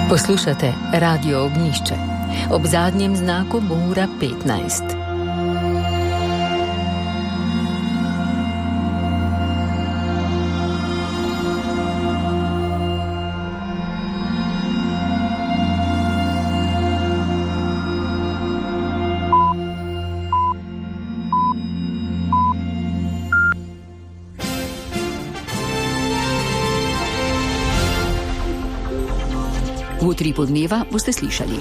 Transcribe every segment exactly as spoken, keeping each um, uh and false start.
Poslušate Radio Ognjišče. Ob zadnjem znaku bo ura petnajst. V utripu dneva boste slišali.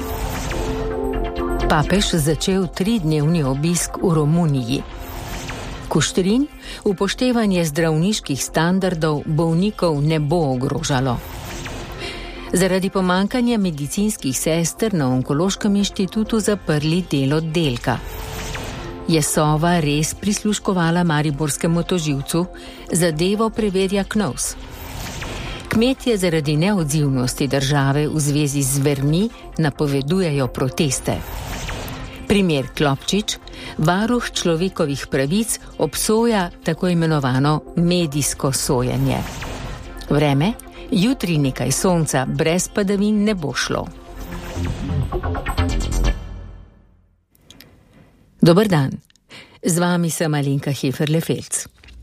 Papež začel tridnevni obisk v Romuniji. Kuštrin, upoštevanje zdravniških standardov bolnikov ne bo ogrožalo. Zaradi pomanjkanja medicinskih sester na Onkološkem inštitutu zaprli del oddelka. Je Sova res prisluškovala mariborskemu tožilcu? Zadevo preverja Knovs. Kmetje zaradi neodzivnosti države v zvezi z zvermi napovedujejo proteste. Primer Klopčič, varuh človekovih pravic, obsoja tako imenovano medijsko sojenje. Vreme, jutri nekaj sonca, brez padavin ne bo šlo. Dober dan, z vami sem Alenka Heferle-Felc.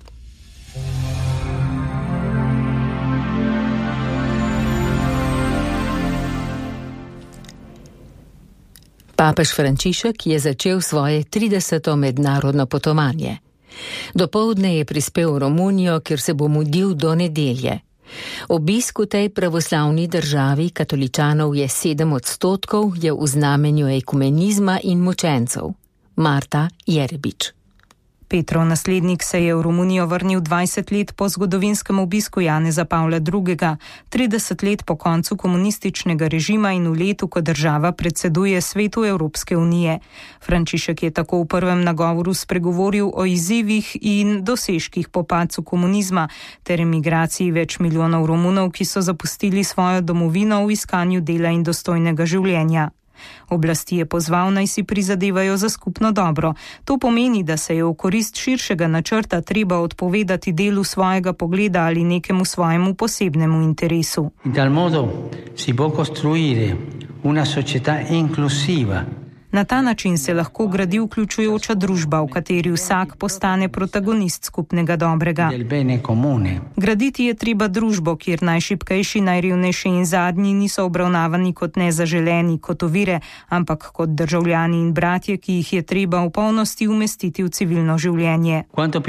Papež Frančišek je začel svoje trideseto mednarodno potovanje. Dopoldne je prispel v Romunijo, kjer se bo mudil do nedelje. Obisk v tej pravoslavni državi katoličanov je sedem odstotkov, je v znamenju ekumenizma in mučencev. Marta Jerebič. Petrov naslednik se je v Romunijo vrnil dvajset let po zgodovinskem obisku Janeza Pavla drugega, trideset let po koncu komunističnega režima in v letu, ko država predseduje Svetu Evropske unije. Frančišek je tako v prvem nagovoru spregovoril o izzivih in dosežkih po padcu komunizma ter emigraciji več milijonov Romunov, ki so zapustili svojo domovino v iskanju dela in dostojnega življenja. Oblasti je pozval, naj si prizadevajo za skupno dobro. To pomeni, da se je v korist širšega načrta treba odpovedati delu svojega pogleda ali nekemu svojemu posebnemu interesu. In tal modo si bo costruire una società inclusiva. Na ta način se lahko gradi vključujoča družba, v kateri vsak postane protagonist skupnega dobrega. Graditi je treba družbo, kjer najšibkejši, najrevnejši in zadnji niso obravnavani kot nezaželeni, kot ovire, ampak kot državljani in bratje, ki jih je treba v polnosti umestiti v civilno življenje.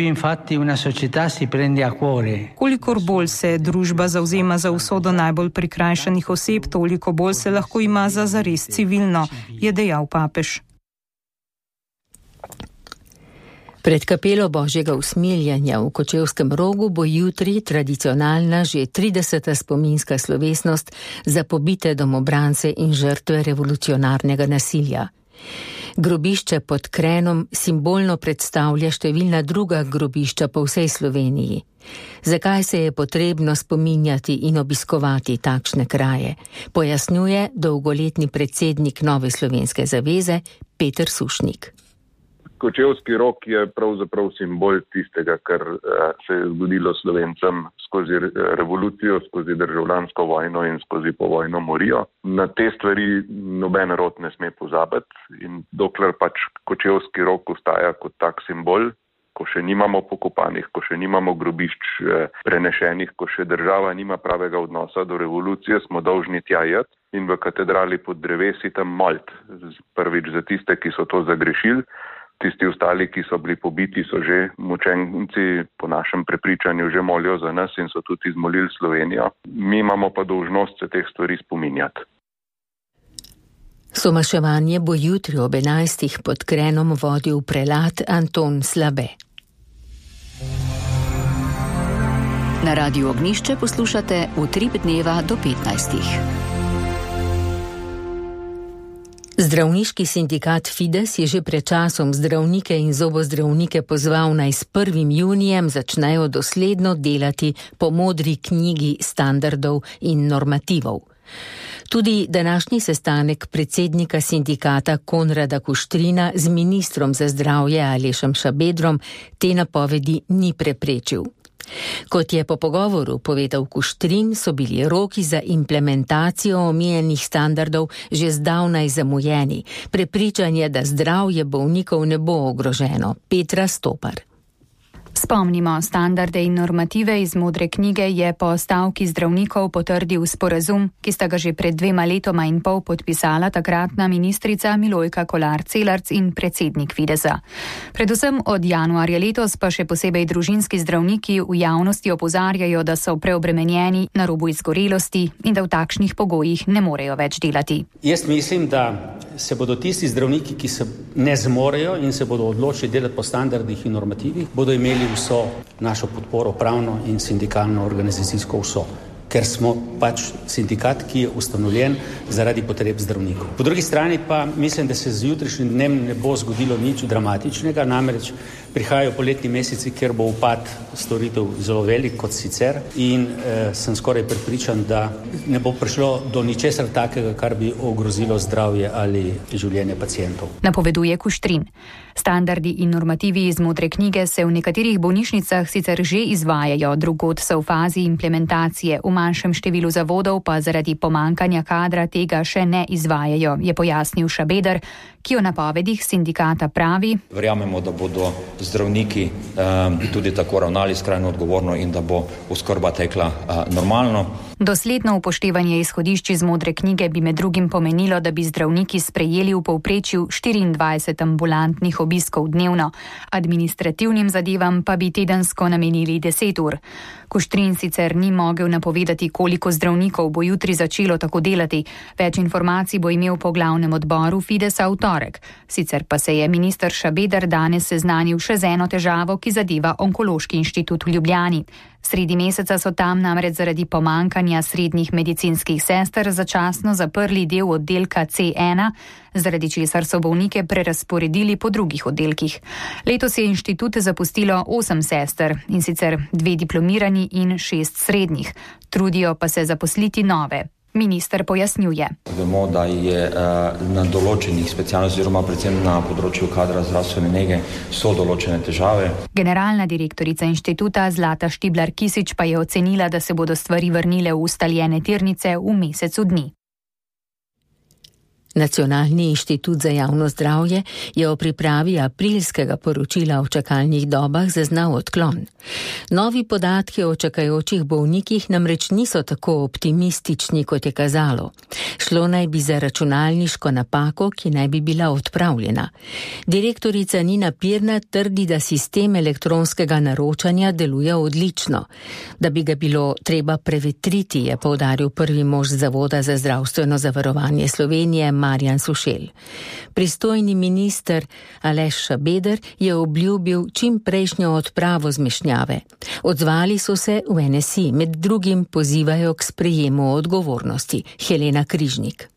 Kolikor bolj se družba zavzema za usodo najbolj prikrajšanih oseb, toliko bolj se lahko ima za zares civilno, je dejal papež. Pred kapelo Božjega usmiljanja v Kočevskem Rogu bo jutri tradicionalna že trideseta spominska slovesnost za pobite domobrance in žrtve revolucionarnega nasilja. Grobišče pod Krenom simbolno predstavlja številna druga grobišča po vsej Sloveniji. Zakaj se je potrebno spominjati in obiskovati takšne kraje, pojasnjuje dolgoletni predsednik Nove slovenske zaveze Peter Sušnik. Kočevski Rog je pravzaprav simbol tistega, kar se je zgodilo Slovencem skozi revolucijo, skozi državljansko vojno in skozi povojno morijo. Na te stvari noben rod ne sme pozabiti in dokler pač Kočevski Rog ostaja kot tak simbol, ko še nimamo pokopanih, ko še nimamo grobišč prenešenih, ko še država nima pravega odnosa do revolucije, smo dolžni tja iti in v katedrali pod drevesi tam moliti. Prvič za tiste, ki so to zagrešili. Tisti ostali, ki so bili pobiti, so že mučenci, po našem prepričanju že molijo za nas in so tudi izmolili Slovenijo. Mi imamo pa dolžnost se teh stvari spominjati. Somaševanje bo jutri ob enajstih pod Krenom vodil prelat Anton Slabe. Na Radiu Ognjišče poslušate Utrip dneva do petnajstih. Zdravniški sindikat Fides je že pred časom zdravnike in zobozdravnike pozval, naj s prvim junijem začnejo dosledno delati po modri knjigi standardov in normativov. Tudi današnji sestanek predsednika sindikata Konrada Kuštrina z ministrom za zdravje Alešem Šabedrom te napovedi ni preprečil. Kot je po pogovoru povedal Kuštrin, so bili roki za implementacijo omenjenih standardov že zdavnaj zamujeni. Prepričanje, da zdravje bolnikov ne bo ogroženo. Petra Stopar. Spomnimo, standarde in normative iz modre knjige je po stavki zdravnikov potrdil sporazum, ki sta ga že pred dvema letoma in pol podpisala takratna ministrica Milojka Kolar Celarc in predsednik Fidesa. Predvsem od januarja letos pa še posebej družinski zdravniki v javnosti opozarjajo, da so preobremenjeni, na robu izgorelosti in da v takšnih pogojih ne morejo več delati. Jaz mislim, da se bodo tisti zdravniki, ki se ne zmorejo in se bodo odločili delati po standardih in normativih, bodo imeli vso našo podporo, pravno in sindikalno organizacijsko vso, ker smo pač sindikat, ki je ustanovljen zaradi potreb zdravnikov. Po drugi strani pa mislim, da se z jutrišnjim dnem ne bo zgodilo nič dramatičnega, namreč prihajajo poletni meseci, kjer bo upad storitev zelo velik kot sicer in eh, sem skoraj prepričan, da ne bo prišlo do ničesar takega, kar bi ogrozilo zdravje ali življenje pacientov. Napoveduje Kuštrin. Standardi in normativi iz modre knjige se v nekaterih bolnišnicah sicer že izvajajo, drugod so v fazi implementacije, v manjšem številu zavodov pa zaradi pomankanja kadra tega še ne izvajajo, je pojasnil Šabeder, ki o napovedih sindikata pravi: Verjamemo, da bodo zdravniki um, tudi tako ravnali skrajno odgovorno in da bo oskrba tekla uh, normalno. Dosledno upoštevanje izhodišč iz modre knjige bi med drugim pomenilo, da bi zdravniki sprejeli v povprečju štiriindvajset ambulantnih obiskov dnevno, administrativnim zadevam pa bi tedensko namenili deset ur. Kuštrin sicer ni mogel napovedati, koliko zdravnikov bo jutri začelo tako delati. Več informacij bo imel po glavnem odboru Fidesa v torek. Sicer pa se je minister Šabeder danes seznanil še z eno težavo, ki zadeva Onkološki inštitut v Ljubljani. Sredi meseca so tam namreč zaradi pomankanja srednjih medicinskih sester začasno zaprli del oddelka C ena, zaradi česar so bolnike prerazporedili po drugih oddelkih. Letos je inštitut zapustilo osem sester, in sicer dve diplomirani in šest srednjih. Trudijo pa se zaposliti nove. Minister pojasnjuje. Vemo, da je uh, na določenih specialnostih, oziroma predvsem na področju kadra zdravstvene nege, so določene težave. Generalna direktorica inštituta Zlata Štiblar Kisič pa je ocenila, da se bodo stvari vrnile v ustaljene tirnice v mesecu dni. Nacionalni inštitut za javno zdravje je o pripravi aprilskega poročila o čakalnih dobah zaznal odklon. Novi podatki o čakajočih bolnikih namreč niso tako optimistični, kot je kazalo. Šlo naj bi za računalniško napako, ki naj bi bila odpravljena. Direktorica Nina Pirnat trdi, da sistem elektronskega naročanja deluje odlično. Da bi ga bilo treba prevetriti, je poudaril prvi mož Zavoda za zdravstveno zavarovanje Slovenije, Marjan Sušelj. Pristojni minister Aleš Šabeder je obljubil čim prejšnjo odpravo zmešnjave. Odzvali so se v N S I, med drugim pozivajo k sprejemu odgovornosti. Helena Križnik.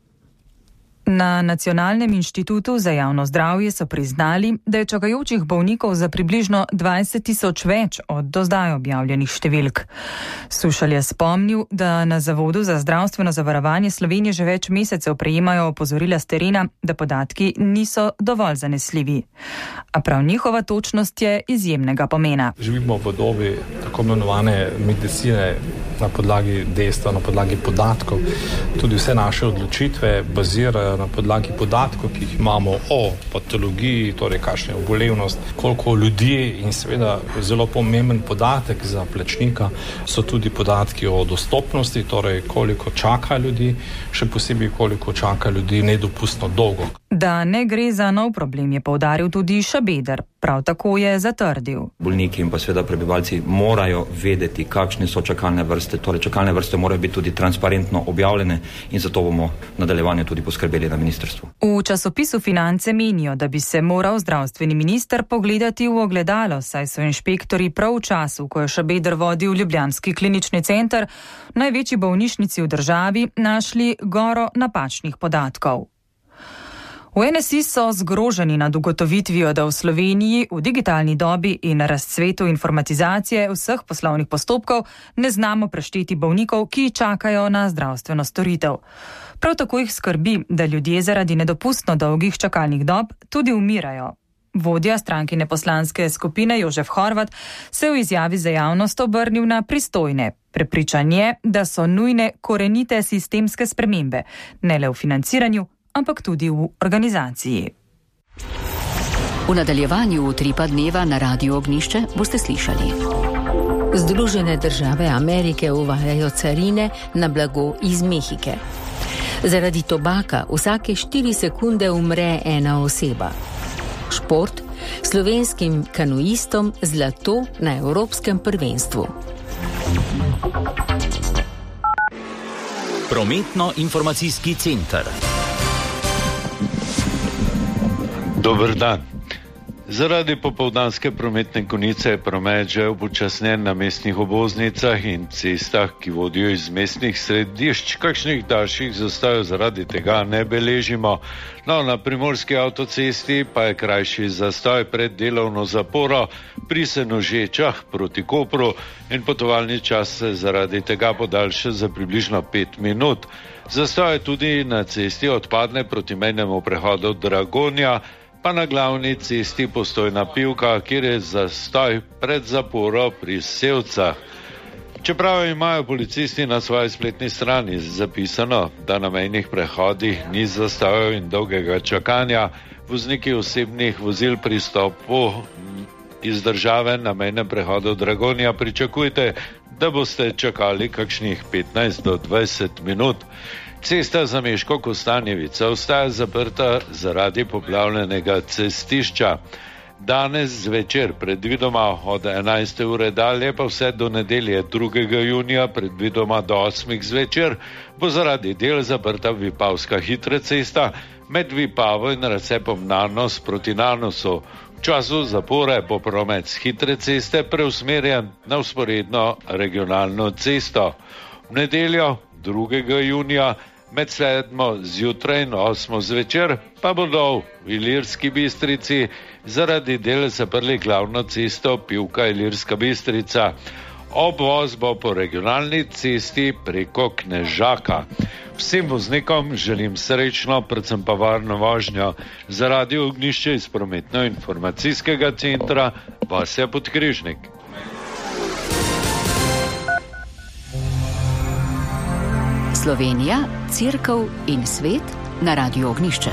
Na Nacionalnem inštitutu za javno zdravje so priznali, da je čakajočih bolnikov za približno dvajset tisoč več od do zdaj objavljenih številk. Sušelj je spomnil, da na Zavodu za zdravstveno zavarovanje Slovenije že več mesecev prejemajo opozorila s terena, da podatki niso dovolj zanesljivi. A prav njihova točnost je izjemnega pomena. Živimo v dobi tako imenovane medicine na podlagi dejstva, na podlagi podatkov. Tudi vse naše odločitve bazirajo na podlagi podatkov, ki jih imamo o patologiji, torej kakšna je obolevnost, koliko ljudi, in seveda zelo pomemben podatek za plačnika so tudi podatki o dostopnosti, torej koliko čaka ljudi, še posebej koliko čaka ljudi nedopustno dolgo. Da ne gre za nov problem, je poudaril tudi Šabeder. Prav tako je zatrdil. Bolniki in pa seveda prebivalci morajo vedeti, kakšne so čakalne vrste, torej čakalne vrste morajo biti tudi transparentno objavljene in zato bomo v nadaljevanju tudi poskrbeli na ministrstvu. V časopisu Finance menijo, da bi se moral zdravstveni minister pogledati v ogledalo, saj so inšpektori prav v času, ko je Šabeder vodil ljubljanski klinični center, v največji bolnišnici v državi našli goro napačnih podatkov. V N S I so zgroženi nad ugotovitvijo, da v Sloveniji v digitalni dobi in razcvetu informatizacije vseh poslovnih postopkov ne znamo prešteti bolnikov, ki čakajo na zdravstveno storitev. Prav tako jih skrbi, da ljudje zaradi nedopustno dolgih čakalnih dob tudi umirajo. Vodja strankine poslanske skupine Jožef Horvat se v izjavi za javnost obrnil na pristojne. Prepričan je, da so nujne korenite sistemske spremembe, ne le v financiranju, ampak tudi v organizaciji. V nadaljevanju utripa dneva na Radiu Ognjišče boste slišali. Združene države Amerike uvajajo carine na blago iz Mehike. Zaradi tobaka vsake štiri sekunde umre ena oseba. Šport, slovenskim kanuistom zlato na Evropskem prvenstvu. Prometno-informacijski center. Dober dan. Zaradi popoldanske prometne konice je promet že upočasnjen na mestnih obvoznicah in cestah, ki vodijo iz mestnih središč. Kakšnih daljših zastojev zaradi tega ne beležimo. No, na primorski avtocesti pa je krajši zastoj pred delovno zaporo pri Senožečah proti Kopru in potovalni čas se zaradi tega podaljša za približno pet minut. Zastoj je tudi na cesti Odpadne proti mejnemu prehodu Dragonja, pa na glavni cesti Postojna Pivka, kjer je zastoj pred zaporo pri Sevcah. Čeprav imajo policisti na svoji spletni strani zapisano, da na mejnih prehodih ni zastojev in dolgega čakanja, vozniki osebnih vozil pri stopu iz države na mejnem prehodu Dragonja pričakujte, da boste čakali kakšnih petnajst do dvajset minut. Cesta za Meško-Kostanjevica ostaja zaprta zaradi poplavljenega cestišča. Danes zvečer, predvidoma od enajste ure dalje, pa vse do nedelje drugega junija, predvidoma do osmih zvečer, bo zaradi del zaprta Vipavska hitra cesta med Vipavo in Recepom Nanos proti Nanosu. V času zapore bo promet z hitre ceste preusmerjen na vzporedno regionalno cesto. V nedeljo drugega junija med sedmo zjutraj in osmo zvečer pa bodo v Ilirski Bistrici zaradi del zaprli glavno cesto Pivka-Ilirska Bistrica. Obvoz bo po regionalni cesti preko Knežaka. Vsem voznikom želim srečno, predvsem pa varno vožnjo. Za Radio Ognjišče iz prometno-informacijskega centra Vasja Podkrižnik. Slovenija, Cerkev in svet na Radiu Ognjišče.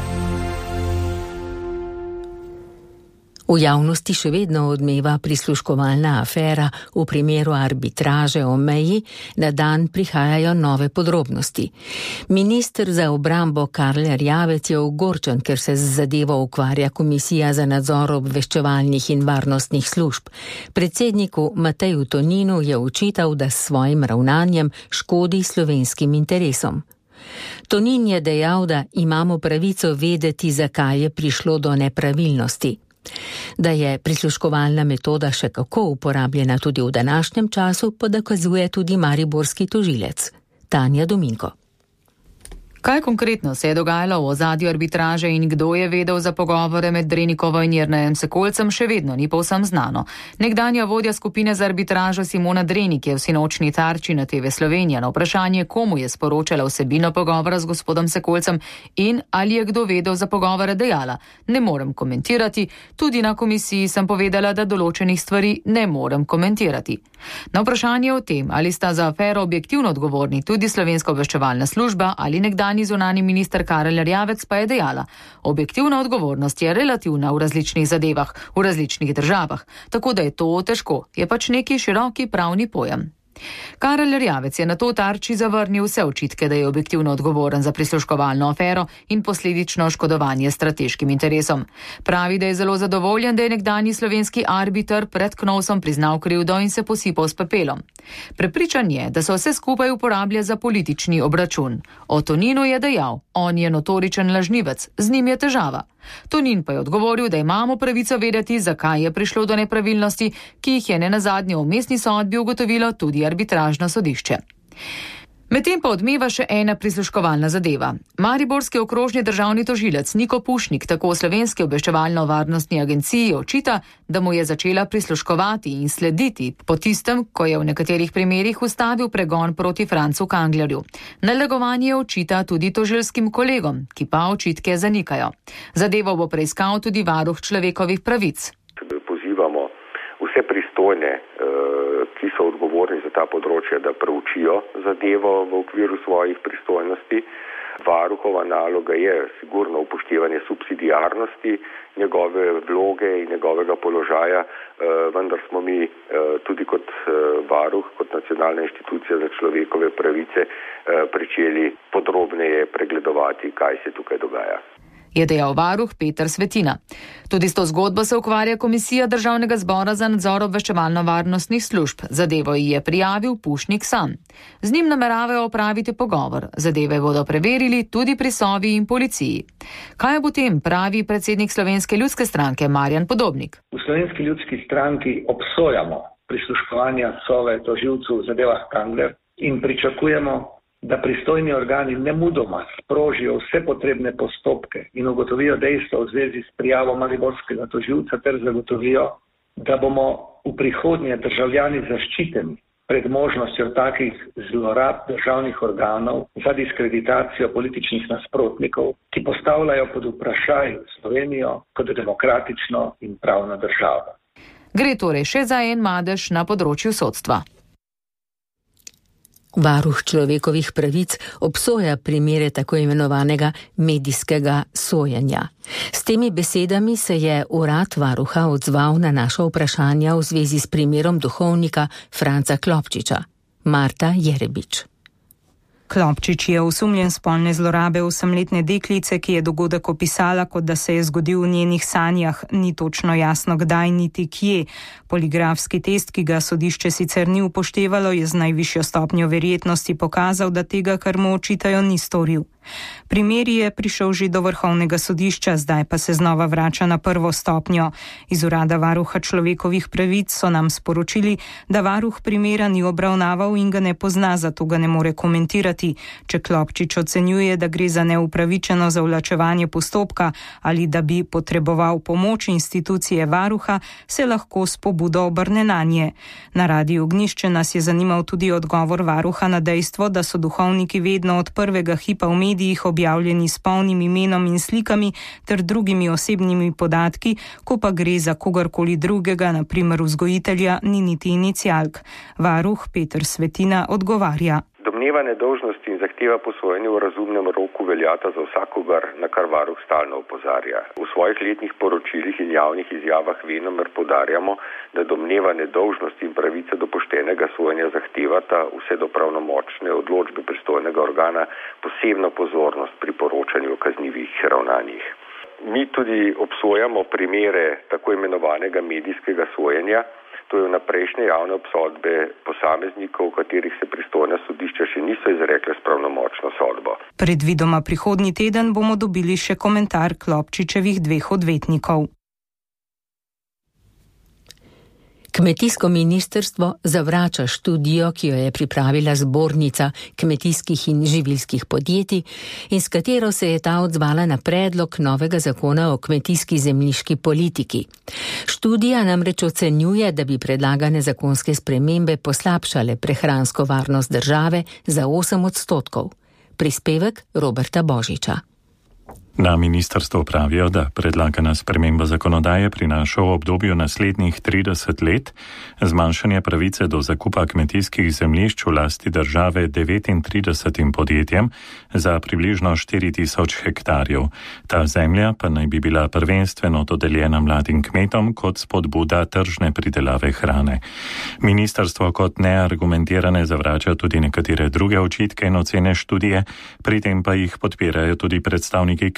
V javnosti še vedno odmeva prisluškovalna afera v primeru arbitraže o meji, na dan prihajajo nove podrobnosti. Minister za obrambo Karl Erjavec je ogorčen, ker se z zadevo ukvarja Komisija za nadzor obveščevalnih in varnostnih služb. Predsedniku Mateju Toninu je očital, da s svojim ravnanjem škodi slovenskim interesom. Tonin je dejal, da imamo pravico vedeti, zakaj je prišlo do nepravilnosti. Da je prisluškovalna metoda še kako uporabljena tudi v današnjem času, pa dokazuje tudi mariborski tožilec Tanja Dominko. Kaj konkretno se je dogajalo v ozadju arbitraže in kdo je vedel za pogovore med Drenikovo in Jernejem Sekolcem, še vedno ni povsem znano. Nekdanja vodja skupine za arbitražo Simona Drenik je v sinočni Tarči na T V Slovenija na vprašanje, komu je sporočala vsebino pogovora z gospodom Sekolcem in ali je kdo vedel za pogovore, dejala: ne morem komentirati, tudi na komisiji sem povedala, da določenih stvari ne morem komentirati. Na vprašanje o tem, ali sta za afero objektivno odgovorni tudi Slovenska obveščevalna služba ali nekdanji zunanji minister Karel Erjavec, pa je dejala: objektivna odgovornost je relativna v različnih zadevah, v različnih državah, tako da je to težko, je pač neki široki pravni pojem. Karel Erjavec je na to Tarči zavrnil vse očitke, da je objektivno odgovoren za prisluškovalno afero in posledično škodovanje strateškim interesom. Pravi, da je zelo zadovoljen, da je nekdanji slovenski arbiter pred Knovsom priznal krivdo in se posipal s pepelom. Prepričan je, da se vse skupaj uporablja za politični obračun. O Toninu je dejal: on je notoričen lažnivec, z njim je težava. Tonin pa je odgovoril, da imamo pravico vedeti, zakaj je prišlo do nepravilnosti, ki jih je nenazadnje v mestni sodbi ugotovilo tudi arbitražno sodišče. Medtem pa odmeva še ena prisluškovalna zadeva. Mariborski okrožni državni tožilec Niko Pušnik tako Slovenski obveščevalno-varnostni agenciji očita, da mu je začela prisluškovati in slediti po tistem, ko je v nekaterih primerih ustavil pregon proti Francu Kanglerju. Nalegovanje očita tudi tožilskim kolegom, ki pa očitke zanikajo. Zadevo bo preiskal tudi varuh človekovih pravic. Pozivamo vse pristojne, ki so odgovorni za ta področja, da preučijo zadevo v okviru svojih pristojnosti. Varuhova naloga je sigurno upoštevanje subsidiarnosti, njegove vloge in njegovega položaja, vendar smo mi tudi kot varuh, kot nacionalna inštitucija za človekove pravice pričeli podrobneje pregledovati, kaj se tukaj dogaja. Je dejal varuh Peter Svetina. Tudi s to zgodbo se ukvarja Komisija Državnega zbora za nadzor obveščevalno-varnostnih služb. Zadevo ji je prijavil Pušnik sam. Z njim nameravajo opraviti pogovor. Zadeve bodo preverili tudi pri Sovi in policiji. Kaj bo tem, pravi predsednik Slovenske ljudske stranke Marjan Podobnik. V Slovenski ljudski stranki obsojamo prisluškovanja Sove tožilcu v zadevah Kangler in pričakujemo, da pristojni organi nemudoma sprožijo vse potrebne postopke in ugotovijo dejstva v zvezi s prijavo mariborskega tožilca ter zagotovijo, da bomo v prihodnje državljani zaščiteni pred možnostjo takih zlorab državnih organov za diskreditacijo političnih nasprotnikov, ki postavljajo pod vprašaj Slovenijo kot demokratično in pravno državo. Gre torej še za en madež na področju sodstva. Varuh človekovih pravic obsoja primere tako imenovanega medijskega sojenja. S temi besedami se je urad varuha odzval na naša vprašanja v zvezi s primerom duhovnika Franca Klopčiča. Marta Jerebič. Klopčič je osumljen spolne zlorabe osemletne deklice, ki je dogodek opisala, kot da se je zgodil v njenih sanjah. Ni točno jasno, kdaj niti kje. Poligrafski test, ki ga sodišče sicer ni upoštevalo, je z najvišjo stopnjo verjetnosti pokazal, da tega, kar mu očitajo, ni storil. Primer je prišel že do vrhovnega sodišča, zdaj pa se znova vrača na prvo stopnjo. Iz urada varuha človekovih pravic so nam sporočili, da varuh primera ni obravnaval in ga ne pozna, zato ga ne more komentirati. Če Klopčič ocenjuje, da gre za neupravičeno zavlačevanje postopka ali da bi potreboval pomoč institucije varuha, se lahko s pobudo obrne nanje. Na Radiu Ognjišče nas je zanimal tudi odgovor varuha na dejstvo, da so duhovniki vedno od prvega hipa v medijih objavljeni s polnim imenom in slikami ter drugimi osebnimi podatki, ko pa gre za kogarkoli drugega, na primer vzgojitelja, ni niti inicialk. Varuh Peter Svetina odgovarja. Domneva nedolžnosti in zahteva po sojenju v razumnem roku veljata za vsakogar, na kar varuh stalno opozarja. V svojih letnih poročilih in javnih izjavah venomer poudarjamo, da domneva nedolžnosti in pravica do poštenega sojenja zahtevata vse do pravnomočne odločbe pristojnega organa posebno pozornost pri poročanju o kaznivih ravnanjih. Mi tudi obsojamo primere tako imenovanega medijskega sojenja. To je vnaprejšnje javne obsodbe posameznikov, v katerih se pristojna sodišča še niso izrekle s pravnomočno sodbo. Predvidoma prihodnji teden bomo dobili še komentar Klopčičevih dveh odvetnikov. Kmetijsko ministrstvo zavrača študijo, ki jo je pripravila Zbornica kmetijskih in živilskih podjetij in s katero se je ta odzvala na predlog novega zakona o kmetijski zemljiški politiki. Študija namreč ocenjuje, da bi predlagane zakonske spremembe poslabšale prehransko varnost države za osem odstotkov. Prispevek Roberta Božiča. Na ministrstvu pravijo, da predlagana sprememba zakonodaje prinaša v obdobju naslednjih trideset let zmanjšanje pravice do zakupa kmetijskih zemljišč v lasti države devetintridesetim podjetjem za približno štiri tisoč hektarjev. Ta zemlja pa naj bi bila prvenstveno dodeljena mladim kmetom kot spodbuda tržne pridelave hrane. Ministrstvo kot neargumentirane zavrača tudi nekatere druge očitke in ocene študije, pri tem pa jih podpirajo tudi predstavniki kmetijstva.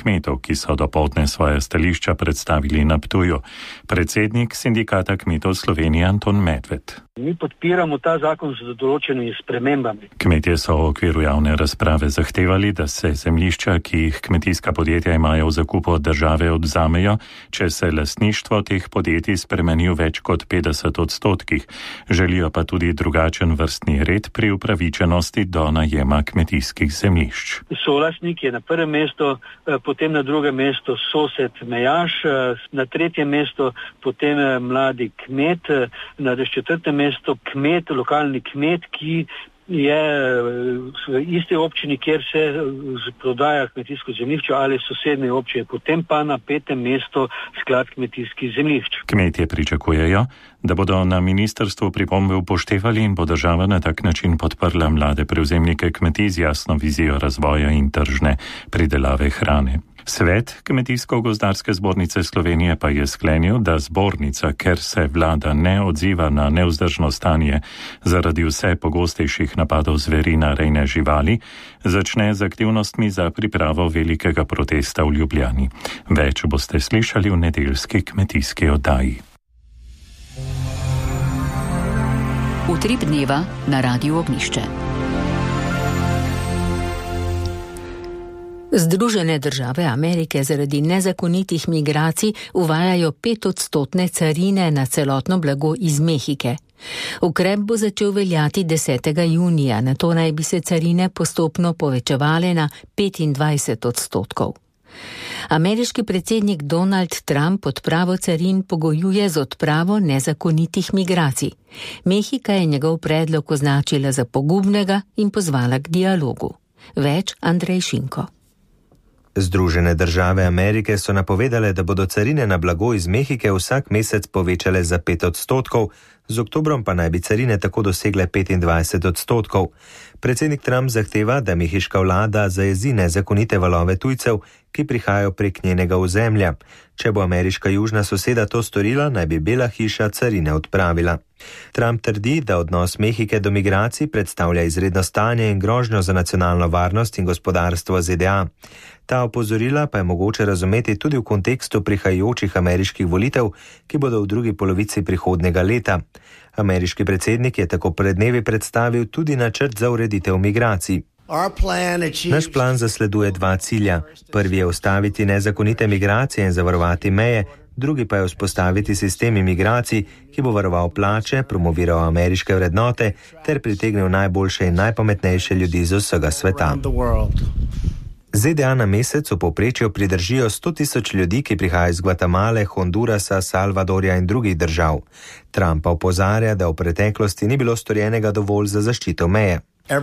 kmetov, ki so dopoldne svoje stališča predstavili na Ptuju. Predsednik Sindikata kmetov Slovenije Anton Medved. Mi podpiramo ta zakon z določenimi spremembami. Kmetje so v okviru javne razprave zahtevali, da se zemljišča, ki jih kmetijska podjetja imajo v zakupu od države, odvzamejo, če se lastništvo teh podjetij spremeni v več kot petdeset odstotkih. Želijo pa tudi drugačen vrstni red pri upravičenosti do najema kmetijskih zemljišč. Solastnik je na prvem mestu, potem na drugem mestu sosed mejaš, na tretjem mestu potem mladi kmet, na četrtem mestu kmet, lokalni kmet, ki je v isti občini, kjer se prodaja kmetijsko zemljišče ali sosednje občine, potem pa na petem mestu sklad kmetijskih zemljišč. Kmetje pričakujejo, da bodo na ministrstvu pripombe upoštevali in bo država na tak način podprla mlade prevzemnike kmetij z jasno vizijo razvoja in tržne pridelave hrane. Svet Kmetijsko-gozdarske zbornice Slovenije pa je sklenil, da zbornica, ker se vlada ne odziva na nevzdržno stanje zaradi vse pogostejših napadov zveri na rejne živali, začne z aktivnostmi za pripravo velikega protesta v Ljubljani. Več boste slišali v nedeljski kmetijski oddaji. Utrip dneva na Radiu Ognišče. Združene države Amerike zaradi nezakonitih migracij uvajajo petodstotne carine na celotno blago iz Mehike. Ukrep bo začel veljati desetega junija, nato naj bi se carine postopno povečevale na petindvajset odstotkov. Ameriški predsednik Donald Trump odpravo carin pogojuje z odpravo nezakonitih migracij. Mehika je njegov predlog označila za pogubnega in pozvala k dialogu. Več Andrej Šinko. Združene države Amerike so napovedale, da bodo carine na blago iz Mehike vsak mesec povečale za pet odstotkov, z oktobrom pa naj bi carine tako dosegle petindvajset odstotkov. Predsednik Trump zahteva, da mehiška vlada zajezi nezakonite valove tujcev, ki prihajajo prek njenega ozemlja. Če bo ameriška južna soseda to storila, naj bi Bela hiša carine odpravila. Trump trdi, da odnos Mehike do migracij predstavlja izredno stanje in grožnjo za nacionalno varnost in gospodarstvo Z D A. Ta opozorila pa je mogoče razumeti tudi v kontekstu prihajajočih ameriških volitev, ki bodo v drugi polovici prihodnjega leta. Ameriški predsednik je tako pred dnevi predstavil tudi načrt za ureditev migracij. Naš plan zasleduje dva cilja. Prvi je ustaviti nezakonite migracije in zavarovati meje, drugi pa je vzpostaviti sistem imigracij, ki bo varoval plače, promoviral ameriške vrednote ter pritegnil najboljše in najpametnejše ljudi z vsega sveta. Z D A na mesec v povprečju pridržijo sto tisoč ljudi, ki prihajajo iz Gvatemale, Hondurasa, Salvadorja in drugih držav. Trump pa opozarja, da v preteklosti ni bilo storjenega dovolj za zaščito meje.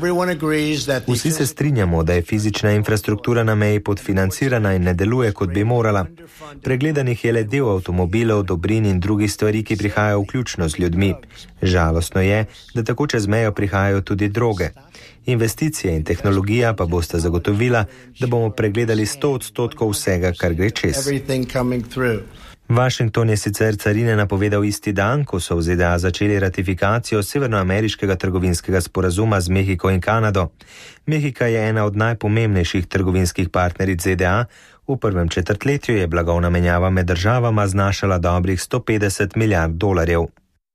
Vsi se strinjamo, da je fizična infrastruktura na meji podfinancirana in ne deluje, kot bi morala. Pregledanih je le del avtomobilov, dobrin in drugih stvari, ki prihajajo vključno z ljudmi. Žalostno je, da tako čez mejo prihajajo tudi droge. Investicije in tehnologija pa bosta zagotovila, da bomo pregledali sto odstotkov vsega, kar gre čez. Washington je sicer carine napovedal isti dan, ko so v Z D A začeli ratifikacijo severnoameriškega trgovinskega sporazuma z Mehiko in Kanado. Mehika je ena od najpomembnejših trgovinskih partneric Z D A. V prvem četrtletju je blagovna menjava med državama znašala dobrih sto petdeset milijard dolarjev.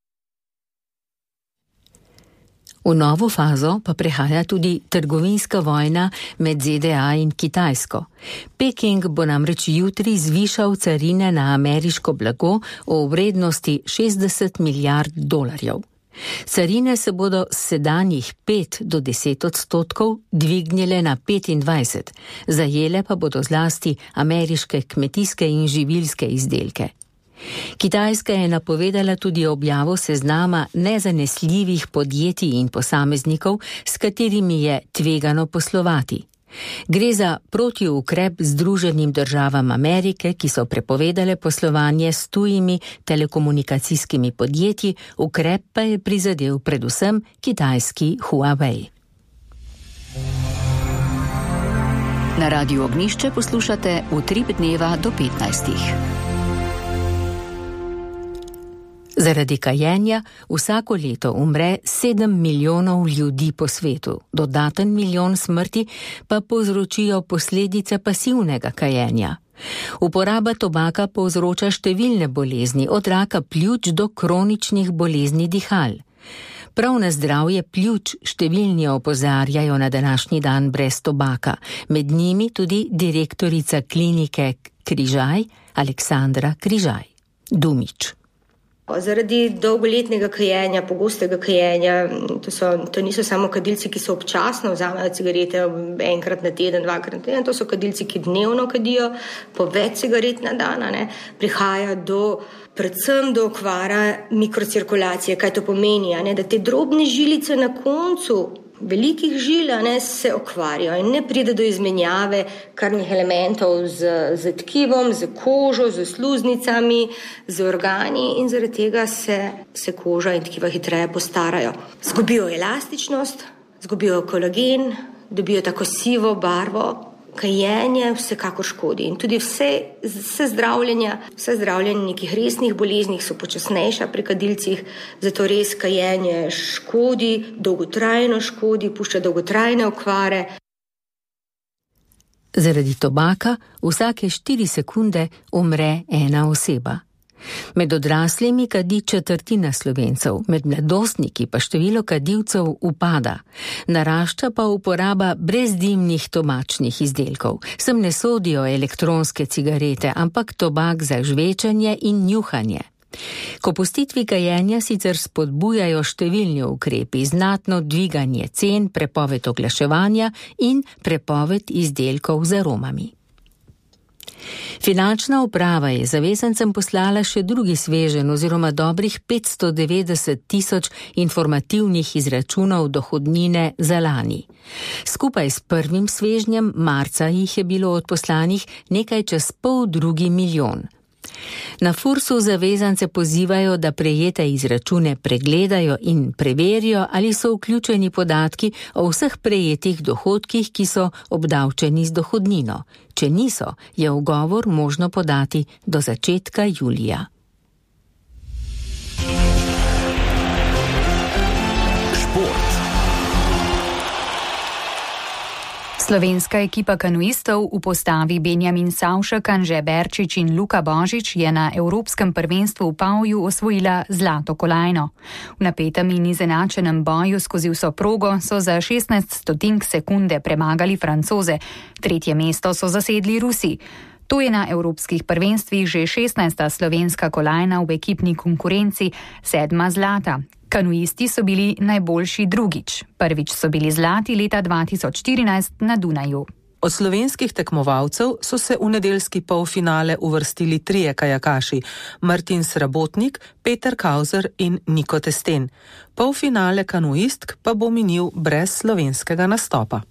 V novo fazo pa prehaja tudi trgovinska vojna med Z D A in Kitajsko. Peking bo namreč jutri zvišal carine na ameriško blago v vrednosti šestdeset milijard dolarjev. Carine se bodo s sedanjih pet do deset odstotkov dvignile na petindvajset, zajele pa bodo zlasti ameriške kmetijske in živilske izdelke. Kitajska je napovedala tudi objavo seznama nezanesljivih podjetij in posameznikov, s katerimi je tvegano poslovati. Gre za protiukrep Združenim državam Amerike, ki so prepovedale poslovanje s tujimi telekomunikacijskimi podjetji, ukrep pa je prizadel predvsem kitajski Huawei. Na Radiu Ognišče poslušate Utrip dneva do petnajstih. Zaradi kajenja vsako leto umre sedem milijonov ljudi po svetu, dodaten milijon smrti pa povzročijo posledice pasivnega kajenja. Uporaba tobaka povzroča številne bolezni, od raka pljuč do kroničnih bolezni dihal. Prav na zdravje pljuč številni opozarjajo na današnji dan brez tobaka, med njimi tudi direktorica klinike Križaj, Aleksandra Križaj. Dumič. Zaradi dolgoletnega kajenja, pogostega kajenja, to, so, to niso samo kadilci, ki so občasno vzamejo cigarete enkrat na teden, dvakrat na teden, to so kadilci, ki dnevno kadijo po več cigaret na dan, ne, prihaja do, predvsem do okvara mikrocirkulacije. Kaj to pomeni, ne, da te drobne žilice na koncu velikih žil ne, se okvarijo in ne pride do izmenjave krvnih elementov z, z tkivom, z kožo, z sluznicami, z organi in zaradi tega se, se koža in tkiva hitreje postarajo. Zgubijo elastičnost, zgubijo kolagen, dobijo tako sivo barvo. Kajenje vsekakor škodi in tudi vse, vse zdravljenja, vse zdravljenja nekih resnih boleznih so počasnejša pri kadilcih, zato res kajenje škodi, dolgotrajno škodi, pušča dolgotrajne okvare. Zaradi tobaka vsake štiri sekunde umre ena oseba. Med odraslimi kadi četrtina Slovencev, med mladostniki pa število kadilcev upada. Narašča pa uporaba brezdimnih tobačnih izdelkov. Sem ne sodijo elektronske cigarete, ampak tobak za žvečanje in njuhanje. K opustitvi kajenja sicer spodbujajo številni ukrepi, znatno dviganje cen, prepoved oglaševanja in prepoved izdelkov z aromami. Finančna uprava je zavezancem poslala še drugi sveženj oziroma dobrih petsto devetdeset tisoč informativnih izračunov dohodnine za lani. Skupaj s prvim svežnjem marca jih je bilo odposlanih nekaj čez pol drugi milijon. Na Fursu zavezance pozivajo, da prejete izračune pregledajo in preverijo, ali so vključeni podatki o vseh prejetih dohodkih, ki so obdavčeni z dohodnino. Če niso, je ugovor možno podati do začetka julija. Slovenska ekipa kanuistov v postavi Benjamin Savšek, Anže Berčič in Luka Božič je na Evropskem prvenstvu v Pavju osvojila zlato kolajno. V napetem in izenačenem boju skozi vso progo so za šestnajst stotink sekunde premagali Francoze, tretje mesto so zasedli Rusi. To je na evropskih prvenstvih že šestnajsta slovenska kolajna v ekipni konkurenci, sedma zlata. Kanuisti so bili najboljši drugič. Prvič so bili zlati leta dva tisoč štirinajst na Dunaju. Od slovenskih tekmovalcev so se v nedeljski polfinale uvrstili trije kajakaši, Martin Srabotnik, Peter Kauzer in Niko Testen. Polfinale kanuistk pa bo minil brez slovenskega nastopa.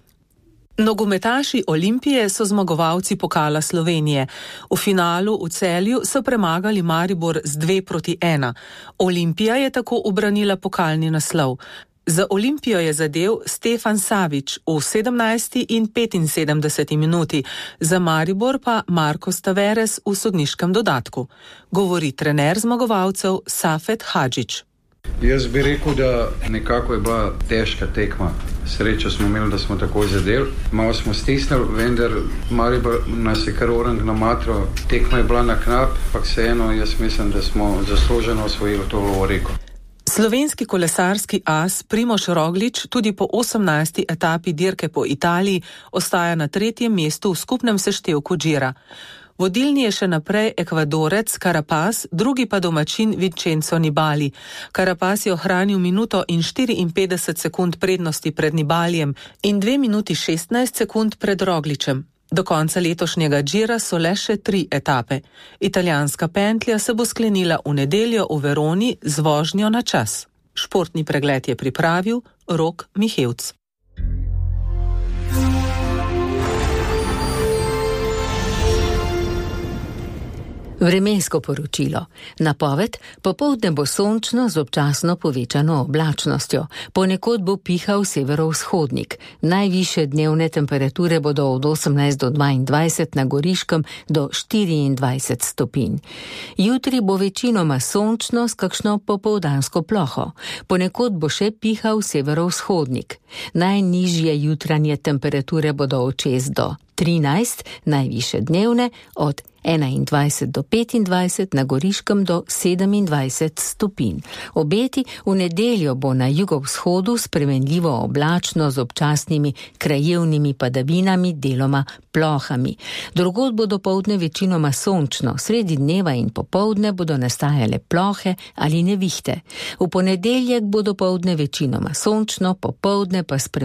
Nogometaši Olimpije so zmagovalci pokala Slovenije. V finalu v Celju so premagali Maribor z dve proti ena. Olimpija je tako ubranila pokalni naslov. Za Olimpijo je zadel Stefan Savič v sedemnajsti in petinsedemdeseti minuti, za Maribor pa Marko Staveres v sodniškem dodatku. Govori trener zmagovalcev Safet Hadžić. Jaz bi rekel, da nekako je bila težka tekma. Srečo smo imeli, da smo takoj zadeli. Malo smo stisnili, vendar Maribor nas je kar orang namatral. Tekma je bila na knap, pa vseeno jaz mislim, da smo zasluženo osvojili to lovoriko. Slovenski kolesarski as Primož Roglič tudi po osemnajsti etapi dirke po Italiji ostaja na tretjem mestu v skupnem seštevku Gira. Vodilni je še naprej Ekvadorec Carapaz, drugi pa domačin Vincenzo Nibali. Carapaz je ohranil minuto in štiriinpetdeset sekund prednosti pred Nibalijem in dve minuti šestnajst sekund pred Rogličem. Do konca letošnjega Gira so le še tri etape. Italijanska pentlja se bo sklenila v nedeljo v Veroni z vožnjo na čas. Športni pregled je pripravil Rok Mihevc. Vremensko poročilo. Napoved: popoldne bo sončno z občasno povečano oblačnostjo. Ponekod bo pihal severovzhodnik. Najvišje dnevne temperature bodo od osemnajst do dvaindvajset, na Goriškem do štiriindvajset stopinj. Jutri bo večinoma sončno s kakšno popoldansko ploho. Ponekod bo še pihal severovzhodnik. Najnižje jutranje temperature bodo od šest do trinajst, najvišje dnevne od enaindvajset do petindvajset, na Goriškem do sedemindvajset stopinj. Obeti: v nedeljo bo na jugovzhodu spremenljivo oblačno z občasnimi krajevnimi padavinami, deloma plohami. Drugod bo dopoldne večinoma sončno, sredi dneva in popoldne bodo nastajale plohe ali nevihte. V ponedeljek bo dopoldne večinoma sončno, popoldne pa spremenljivo